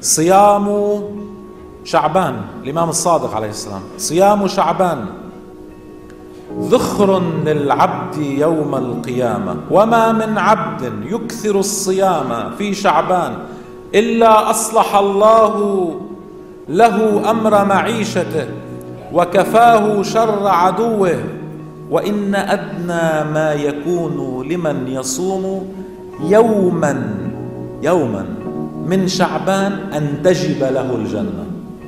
صيام شعبان، الإمام الصادق عليه السلام: صيام شعبان ذخر للعبد يوم القيامة، وما من عبد يكثر الصيام في شعبان إلا أصلح الله له أمر معيشته وكفاه شر عدوه، وإن أدنى ما يكون لمن يصوم يوما من شعبان أن تجب له الجنة.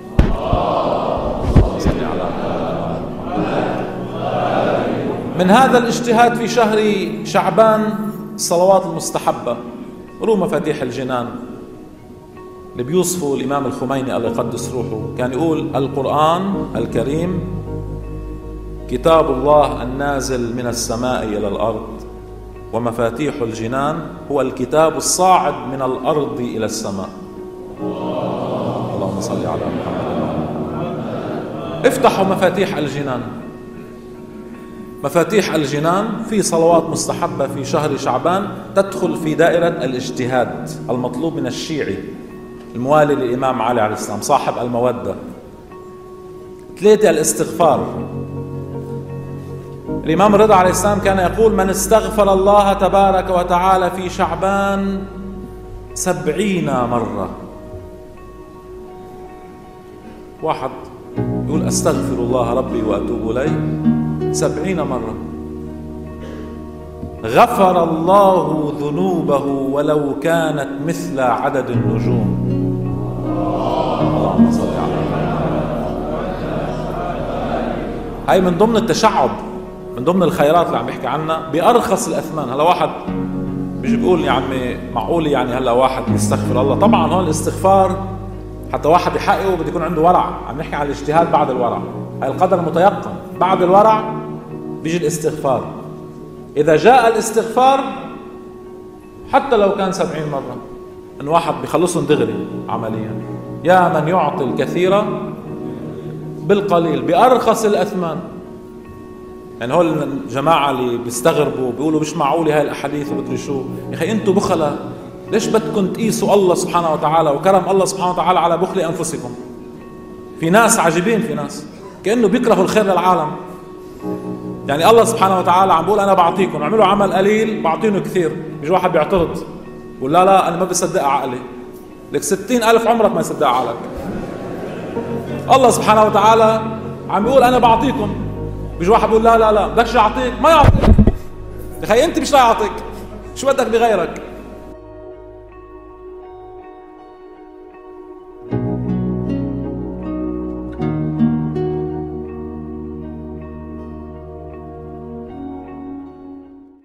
من هذا الاجتهاد في شهر شعبان الصلوات المستحبة، روح مفاتيح الجنان اللي بيوصفوا الإمام الخميني الله يقدس روحه، كان يقول: القرآن الكريم كتاب الله النازل من السماء إلى الأرض، ومفاتيح الجنان هو الكتاب الصاعد من الأرض إلى السماء. اللهم صل على محمد. افتحوا مفاتيح الجنان. مفاتيح الجنان في صلوات مستحبة في شهر شعبان تدخل في دائرة الاجتهاد المطلوب من الشيعي الموالي للإمام علي عليه السلام صاحب المودة. 3 الاستغفار. الإمام الرضا عليه السلام كان يقول: من استغفر الله تبارك وتعالى في شعبان 70 مرة. واحد يقول: أستغفر الله ربي وأتوب إليه 70 مرة، غفر الله ذنوبه ولو كانت مثل عدد النجوم. اللهم صل على محمد. هاي من ضمن التشعب، من ضمن الخيرات اللي عم بيحكي عنها بأرخص الأثمان. هلا واحد بيجي بيقول: يا عمي معقول يعني هلا واحد يستغفر الله؟ طبعا هون الاستغفار حتى واحد يحققه بده يكون عنده ورع. عم نحكي عن الاجتهاد بعد الورع، هاي القدر متيقن. بعد الورع بيجي الاستغفار. إذا جاء الاستغفار حتى لو كان 70 مرة، إن واحد بيخلصهم دغري عمليا. يا من يعطي الكثير بالقليل بأرخص الأثمان. يعني هول الجماعة اللي بيستغربوا بيقولوا مش معقولة هاي الأحاديث وبدري شو، يا أخي أنتوا بخلة، ليش بدكم تقيسوا الله سبحانه وتعالى وكرم الله سبحانه وتعالى على بخل أنفسكم؟ في ناس عجيبين، في ناس كأنه بيكرهوا الخير للعالم. يعني الله سبحانه وتعالى عم بقول: أنا بعطيكم، اعملوا عمل قليل بعطينه كثير. بيجي واحد بيعترض بقول: لا أنا ما بصدق عقلي. لك 60,000 عمرك ما يصدق عقلك. الله سبحانه وتعالى عم بيقول: أنا بعطيكم. بيجي واحد بيقول: لا بدكش يعطيك، ما يعطيك. يا أخي أنت مش لا يعطيك، شو بدك بغيرك؟